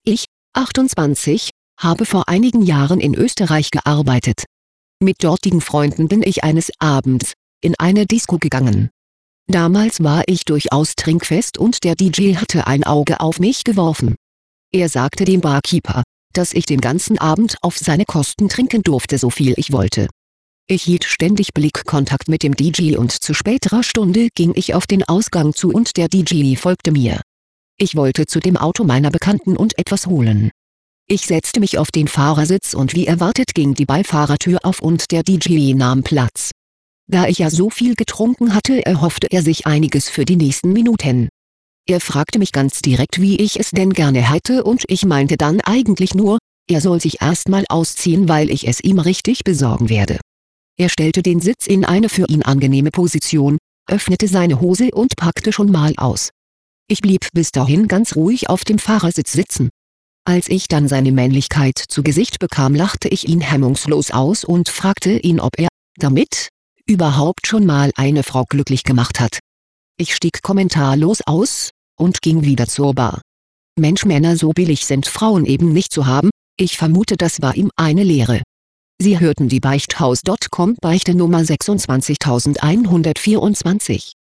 Ich, 28, habe vor einigen Jahren in Österreich gearbeitet. Mit dortigen Freunden bin ich eines Abends in eine Disco gegangen. Damals war ich durchaus trinkfest und der DJ hatte ein Auge auf mich geworfen. Er sagte dem Barkeeper, dass ich den ganzen Abend auf seine Kosten trinken durfte, so viel ich wollte. Ich hielt ständig Blickkontakt mit dem DJ und zu späterer Stunde ging ich auf den Ausgang zu und der DJ folgte mir. Ich wollte zu dem Auto meiner Bekannten und etwas holen. Ich setzte mich auf den Fahrersitz und wie erwartet ging die Beifahrertür auf und der DJ nahm Platz. Da ich ja so viel getrunken hatte, erhoffte er sich einiges für die nächsten Minuten. Er fragte mich ganz direkt, wie ich es denn gerne hätte und ich meinte dann eigentlich nur, er soll sich erstmal ausziehen, weil ich es ihm richtig besorgen werde. Er stellte den Sitz in eine für ihn angenehme Position, öffnete seine Hose und packte schon mal aus. Ich blieb bis dahin ganz ruhig auf dem Fahrersitz sitzen. Als ich dann seine Männlichkeit zu Gesicht bekam, lachte ich ihn hemmungslos aus und fragte ihn, ob er damit überhaupt schon mal eine Frau glücklich gemacht hat. Ich stieg kommentarlos aus und ging wieder zur Bar. Mensch, Männer so billig sind Frauen eben nicht zu haben, ich vermute, das war ihm eine Lehre. Sie hörten die Beichthaus.com Beichte Nummer 26124.